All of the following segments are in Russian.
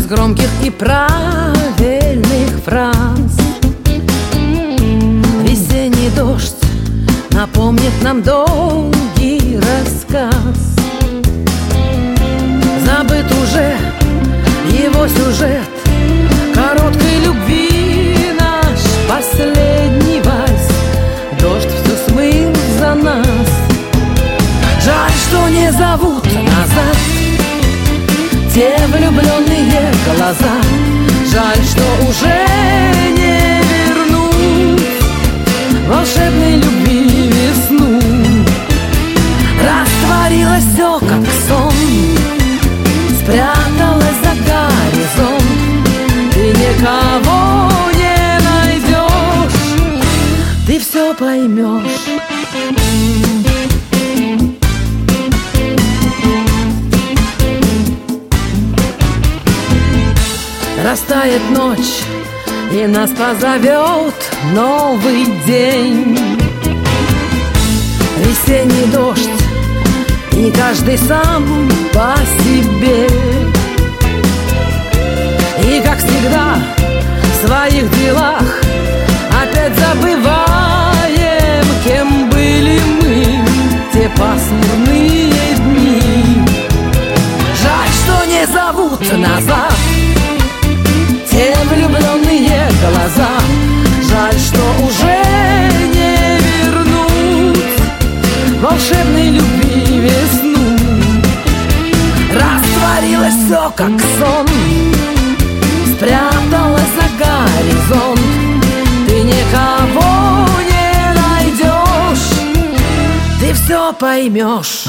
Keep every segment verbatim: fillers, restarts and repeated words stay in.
громких и правильных фраз. Весенний дождь напомнит нам долгий рассказ. Забыт уже его сюжет короткой любви, наш последний вальс. Дождь все смыл за нас. Жаль, что не зовут назад те влюбленные глаза. Жаль, что уже не вернуть волшебной любви весну. Растворилось все, как сон, спряталась за горизонт. Ты никого не найдешь, ты все поймешь. Растает ночь, и нас позовет новый день. Весенний дождь, и каждый сам по себе. И как всегда в своих делах опять забываем, кем были мы те пасмурные дни. Жаль, что не зовут назад те влюбленные глаза. Жаль, что уже не вернуть волшебной любви весну. Растворилось все, как сон, спряталась за горизонт. Ты никого не найдешь, ты все поймешь.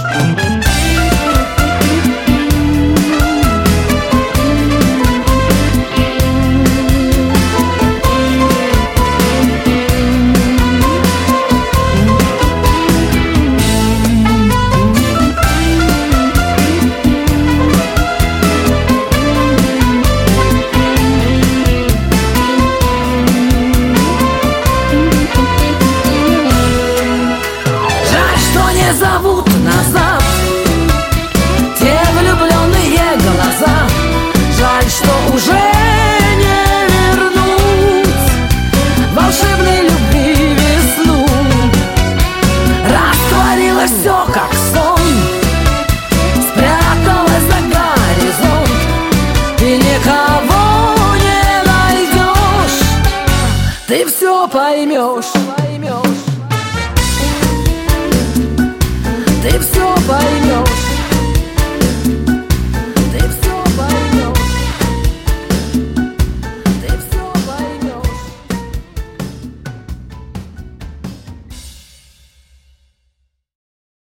Зовут назад те влюбленные глаза. Жаль, что уже не вернуть волшебной любви весну. Растворилось все, как сон, спряталась за горизонт. Ты никого не найдешь, ты все поймешь.